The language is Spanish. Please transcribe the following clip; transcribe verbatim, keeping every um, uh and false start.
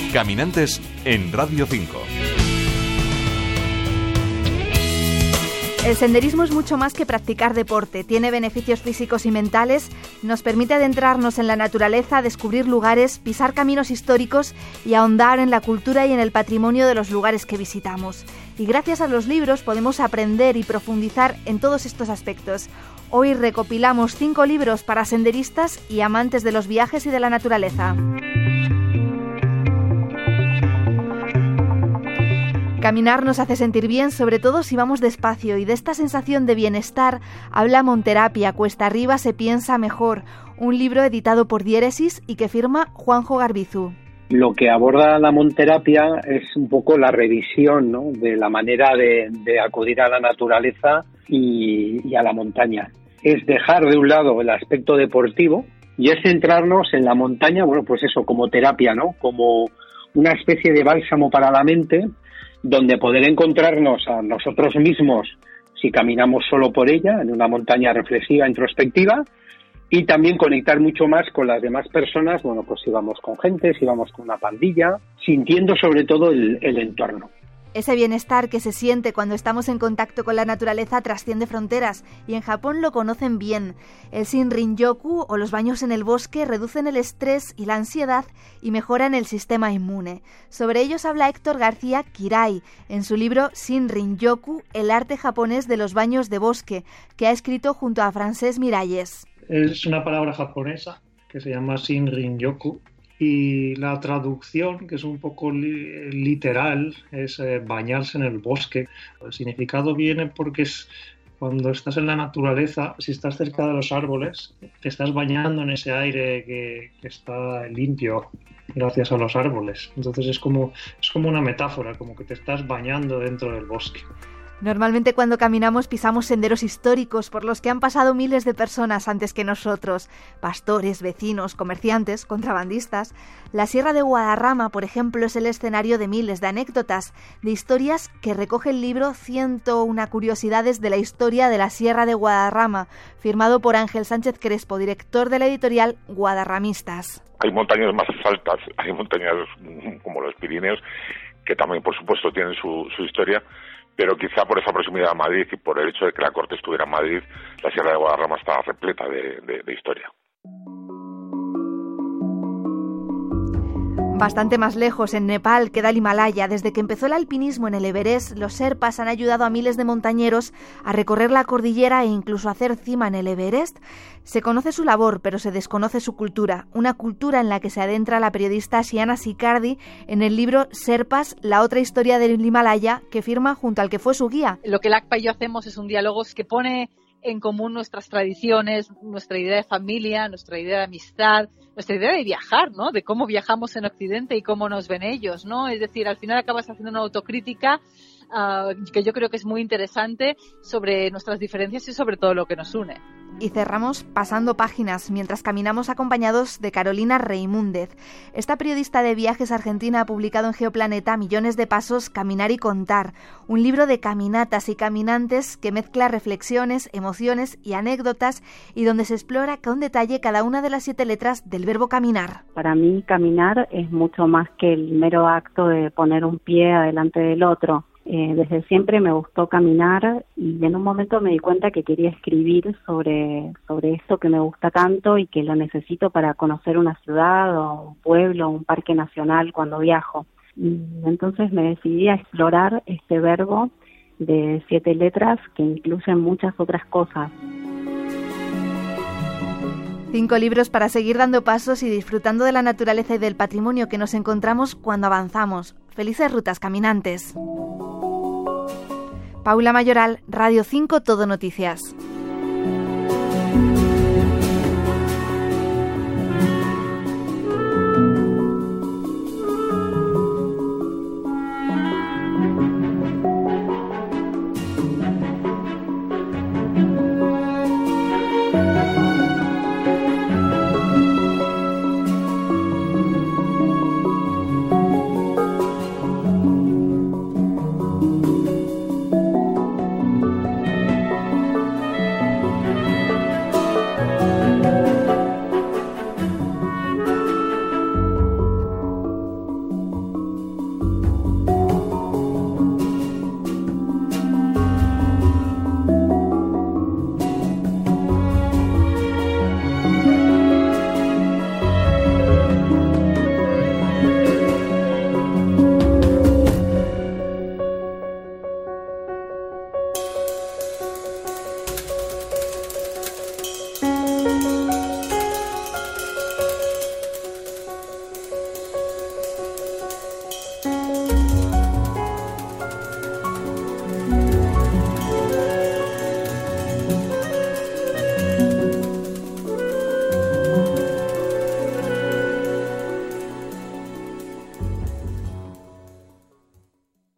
Caminantes en Radio cinco. El senderismo es mucho más que practicar deporte. Tiene beneficios físicos y mentales, nos permite adentrarnos en la naturaleza, descubrir lugares, pisar caminos históricos y ahondar en la cultura y en el patrimonio de los lugares que visitamos. Y gracias a los libros podemos aprender y profundizar en todos estos aspectos. Hoy recopilamos cinco libros para senderistas y amantes de los viajes y de la naturaleza. Caminar nos hace sentir bien, sobre todo si vamos despacio, y de esta sensación de bienestar habla Monterapia, Cuesta Arriba se piensa mejor, un libro editado por Diéresis y que firma Juanjo Garbizu. Lo que aborda la Monterapia es un poco la revisión, ¿no?, de la manera de, de acudir a la naturaleza y, y a la montaña. Es dejar de un lado el aspecto deportivo y es centrarnos en la montaña, bueno, pues eso, como terapia, ¿no?, como una especie de bálsamo para la mente, donde poder encontrarnos a nosotros mismos si caminamos solo por ella, en una montaña reflexiva, introspectiva, y también conectar mucho más con las demás personas, bueno, pues si vamos con gente, si vamos con una pandilla, sintiendo sobre todo el, el entorno. Ese bienestar que se siente cuando estamos en contacto con la naturaleza trasciende fronteras y en Japón lo conocen bien. El Shinrin-yoku o los baños en el bosque reducen el estrés y la ansiedad y mejoran el sistema inmune. Sobre ellos habla Héctor García Kirai en su libro Shinrin-yoku, el arte japonés de los baños de bosque, que ha escrito junto a Francesc Miralles. Es una palabra japonesa que se llama Shinrin-yoku. Y la traducción, que es un poco li- literal, es eh, bañarse en el bosque. El significado viene porque es cuando estás en la naturaleza, si estás cerca de los árboles, te estás bañando en ese aire que, que está limpio gracias a los árboles. Entonces es como, es como una metáfora, como que te estás bañando dentro del bosque. Normalmente cuando caminamos pisamos senderos históricos por los que han pasado miles de personas antes que nosotros, pastores, vecinos, comerciantes, contrabandistas. La Sierra de Guadarrama, por ejemplo, es el escenario de miles de anécdotas, de historias que recoge el libro ciento una curiosidades de la historia de la Sierra de Guadarrama, firmado por Ángel Sánchez Crespo, director de la editorial Guadarramistas. Hay montañas más altas, hay montañas como los Pirineos, que también, por supuesto, tienen su, su historia, pero quizá por esa proximidad a Madrid y por el hecho de que la corte estuviera en Madrid, la Sierra de Guadarrama está repleta de, de, de historia. Bastante más lejos, en Nepal, queda el Himalaya. Desde que empezó el alpinismo en el Everest, los Sherpas han ayudado a miles de montañeros a recorrer la cordillera e incluso a hacer cima en el Everest. Se conoce su labor, pero se desconoce su cultura, una cultura en la que se adentra la periodista Shiana Sicardi en el libro Sherpas, la otra historia del Himalaya, que firma junto al que fue su guía. Lo que el A C P A y yo hacemos es un diálogo que pone en común nuestras tradiciones, nuestra idea de familia, nuestra idea de amistad, nuestra idea de viajar, ¿no? De cómo viajamos en Occidente y cómo nos ven ellos, ¿no? Es decir, al final acabas haciendo una autocrítica uh, que yo creo que es muy interesante sobre nuestras diferencias y sobre todo lo que nos une. Y cerramos pasando páginas mientras caminamos acompañados de Carolina Reimúndez. Esta periodista de viajes argentina ha publicado en Geoplaneta Millones de pasos, caminar y contar, un libro de caminatas y caminantes que mezcla reflexiones, emociones y anécdotas y donde se explora con detalle cada una de las siete letras del verbo caminar. Para mí caminar es mucho más que el mero acto de poner un pie adelante del otro. Eh, desde siempre me gustó caminar y en un momento me di cuenta que quería escribir sobre, sobre esto que me gusta tanto y que lo necesito para conocer una ciudad o un pueblo o un parque nacional cuando viajo. Y entonces me decidí a explorar este verbo de siete letras que incluyen muchas otras cosas. Cinco libros para seguir dando pasos y disfrutando de la naturaleza y del patrimonio que nos encontramos cuando avanzamos. Felices rutas, caminantes. Paula Mayoral, Radio cinco Todo Noticias.